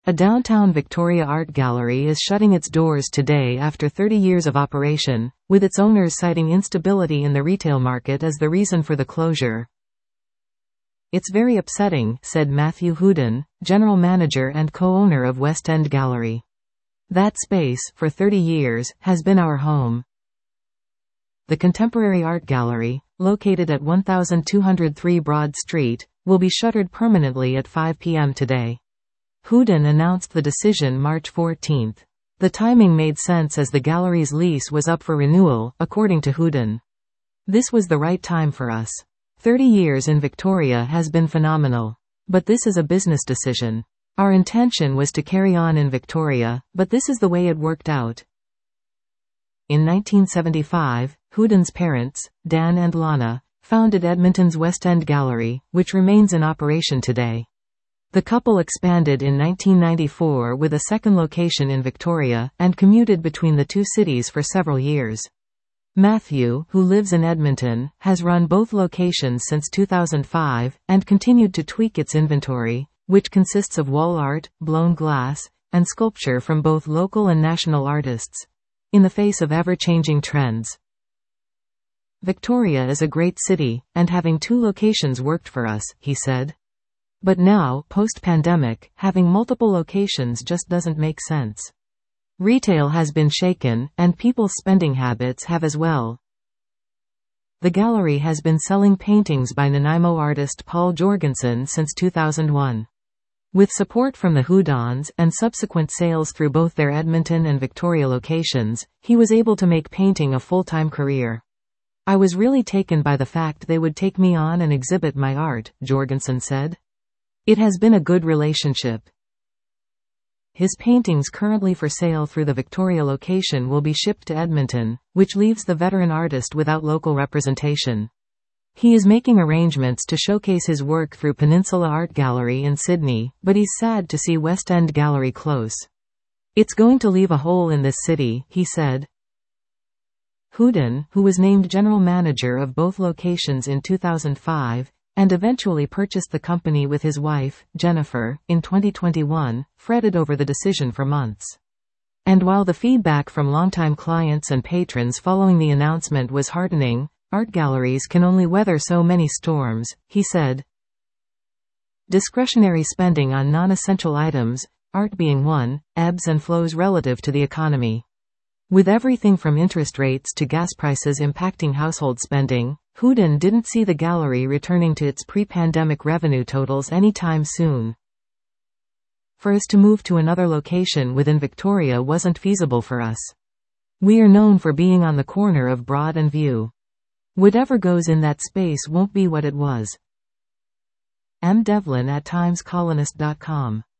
A downtown Victoria art gallery is shutting its doors today after 30 years of operation, with its owners citing instability in the retail market as the reason for the closure. "It's very upsetting," said Matthew Houdon, general manager and co-owner of West End Gallery. "That space, for 30 years, has been our home." The Contemporary Art Gallery, located at 1203 Broad Street, will be shuttered permanently at 5 p.m. today. Houdon announced the decision March 14. The timing made sense as the gallery's lease was up for renewal, according to Houdon. "This was the right time for us. 30 years in Victoria has been phenomenal. But this is a business decision. Our intention was to carry on in Victoria, but this is the way it worked out." In 1975, Houdon's parents, Dan and Lana, founded Edmonton's West End Gallery, which remains in operation today. The couple expanded in 1994 with a second location in Victoria, and commuted between the two cities for several years. Matthew, who lives in Edmonton, has run both locations since 2005, and continued to tweak its inventory, which consists of wall art, blown glass, and sculpture from both local and national artists, in the face of ever-changing trends. "Victoria is a great city, and having two locations worked for us," he said. "But now, post-pandemic, having multiple locations just doesn't make sense. Retail has been shaken, and people's spending habits have as well." The gallery has been selling paintings by Nanaimo artist Paul Jorgensen since 2001. With support from the Houdons, and subsequent sales through both their Edmonton and Victoria locations, he was able to make painting a full-time career. "I was really taken by the fact they would take me on and exhibit my art," Jorgensen said. "It has been a good relationship." His paintings currently for sale through the Victoria location will be shipped to Edmonton, which leaves the veteran artist without local representation. He is making arrangements to showcase his work through Peninsula Art Gallery in Sydney, but he's sad to see West End Gallery close. "It's going to leave a hole in this city," he said. Houdon, who was named general manager of both locations in 2005, and eventually purchased the company with his wife, Jennifer, in 2021, fretted over the decision for months. And while the feedback from longtime clients and patrons following the announcement was heartening, art galleries can only weather so many storms, he said. Discretionary spending on non-essential items, art being one, ebbs and flows relative to the economy. With everything from interest rates to gas prices impacting household spending, Houdon didn't see the gallery returning to its pre-pandemic revenue totals anytime soon. For us to move to another location within Victoria wasn't feasible for us. We are known for being on the corner of Broad and View. Whatever goes in that space won't be what it was. M. Devlin at TimesColonist.com